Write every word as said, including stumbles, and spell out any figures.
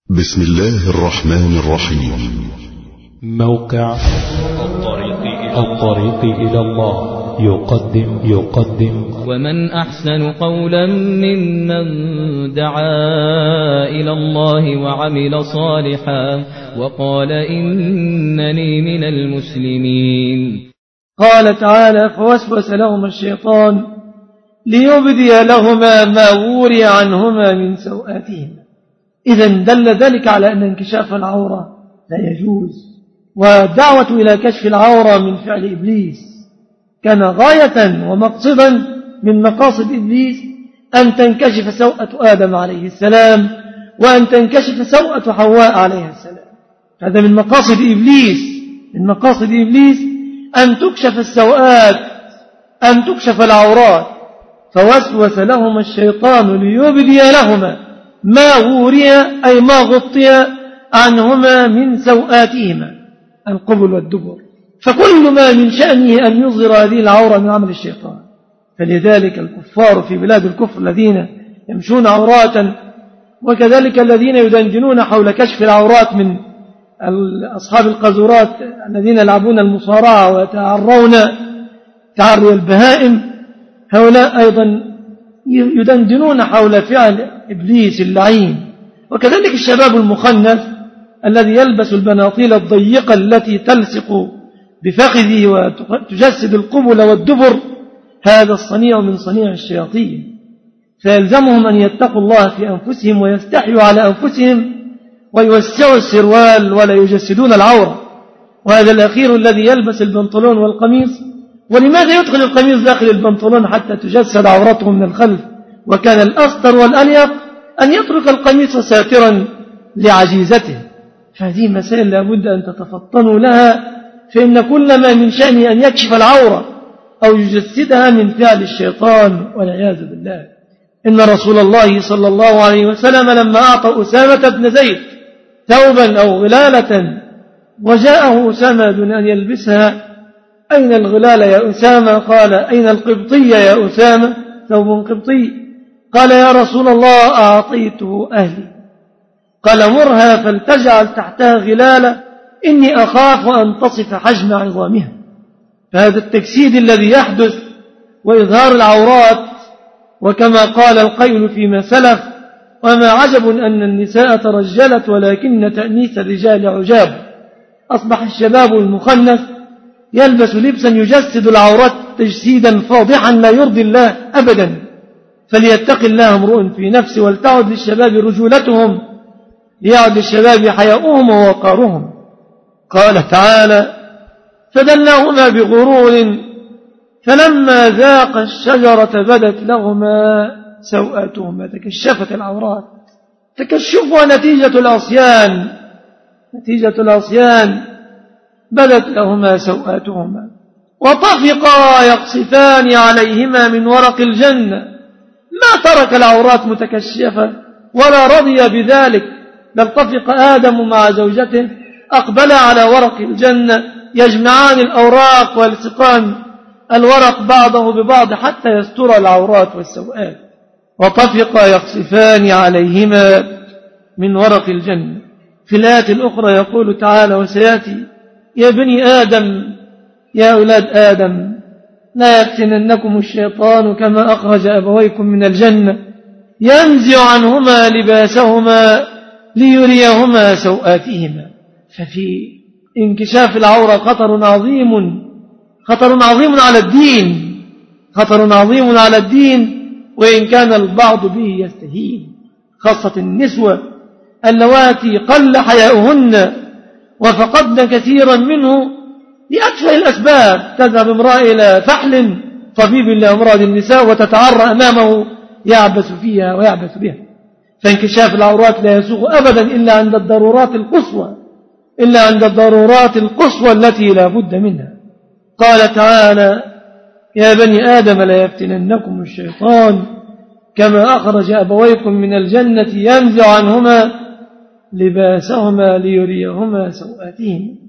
بسم الله الرحمن الرحيم. موقع الطريق إلى, الطريق إلى الله يقدم يقدم ومن أحسن قولا ممن دعا إلى الله وعمل صالحا وقال إنني من المسلمين. قال تعالى: فوسوس لهما الشيطان ليبدي لهما ما وري عنهما من سوآتهما. إذن دل ذلك على أن انكشاف العورة لا يجوز، والدعوة إلى كشف العورة من فعل إبليس كان غاية ومقصدا من مقاصد إبليس أن تنكشف سوءة آدم عليه السلام وأن تنكشف سوءة حواء عليه السلام. هذا من مقاصد إبليس من مقاصد إبليس أن تكشف السوءات، أن تكشف العورات. فوسوس لهما الشيطان ليبدي لهما ما وري أي ما غطي عنهما من سوآتهما، القبل والدبر. فكل ما من شأنه أن يظهر هذه العورة من عمل الشيطان. فلذلك الكفار في بلاد الكفر الذين يمشون عوراتا، وكذلك الذين يدندنون حول كشف العورات من أصحاب القذورات الذين يلعبون المصارعة ويتعرون تعري البهائم، هؤلاء أيضا يدندنون حول فعل إبليس اللعين. وكذلك الشباب المخنث الذي يلبس البناطيل الضيقة التي تلصق بفخذه وتجسد القبل والدبر، هذا الصنيع من صنيع الشياطين. فيلزمهم أن يتقوا الله في أنفسهم ويستحيوا على أنفسهم ويوسعوا السروال ولا يجسدون العورة. وهذا الأخير الذي يلبس البنطلون والقميص، ولماذا يدخل القميص داخل البنطلون حتى تجسد عورته من الخلف؟ وكان الأسطر والأليق أن يترك القميص ساترا لعجيزته. فهذه مسائل لابد أن تتفطنوا لها، فإن كل ما من شأنه أن يكشف العورة أو يجسدها من فعل الشيطان والعياذ بالله. إن رسول الله صلى الله عليه وسلم لما أعطى أسامة بن زيد ثوبا أو غلالة وجاءه أسامة دون أن يلبسها: أين الغلال يا أسامة؟ قال: أين القبطية يا أسامة؟ ثوب قبطي. قال: يا رسول الله أعطيته أهلي. قال: مرها فلتجعل تحتها غلالة، إني أخاف أن تصف حجم عظامها. فهذا التجسيد الذي يحدث وإظهار العورات، وكما قال القيل فيما سلف: وما عجب أن النساء ترجلت ولكن تأنيث الرجال عجاب. أصبح الشباب المخنث يلبس لبسا يجسد العورات تجسيدا فاضحا لا يرضي الله أبدا. فليتق الله امرؤ في نفسه، ولتعد للشباب رجولتهم، ليعد للشباب حياؤهم ووقارهم. قال تعالى: فدلاهما بغرور فلما ذاقا الشجرة بدت لهما سوآتهما. تكشفت العورات. تكشفها نتيجة العصيان نتيجة العصيان بدت لهما سوآتهما وطفقا يقصفان عليهما من ورق الجنة. ما ترك العورات متكشفة ولا رضي بذلك، بل طفق آدم مع زوجته، أقبل على ورق الجنة يجمعان الأوراق والصقان الورق بعضه ببعض حتى يستر العورات والسوءات. وطفقا يقصفان عليهما من ورق الجنة. في الآية الأخرى يقول تعالى: وسيأتي يا بني آدم، يا أولاد آدم، لا يفتننكم الشيطان كما أخرج أبويكم من الجنة ينزع عنهما لباسهما ليريهما سوآتهما. ففي انكشاف العورة خطر عظيم خطر عظيم على الدين خطر عظيم على الدين وإن كان البعض به يستهين، خاصة النسوة اللواتي قل حياؤهن وفقدن كثيرا منه لأكثر الأسباب. تذهب امرأة إلى فحل طبيب لأمراض النساء وتتعرى أمامه يعبث فيها ويعبث بها. فانكشاف العورات لا يسوغ أبدا إلا عند الضرورات القصوى إلا عند الضرورات القصوى التي لا بد منها. قال تعالى: يا بني آدم لا يفتننكم الشيطان كما أخرج أبويكم من الجنة ينزع عنهما لباسهما ليريهما سوآتهما.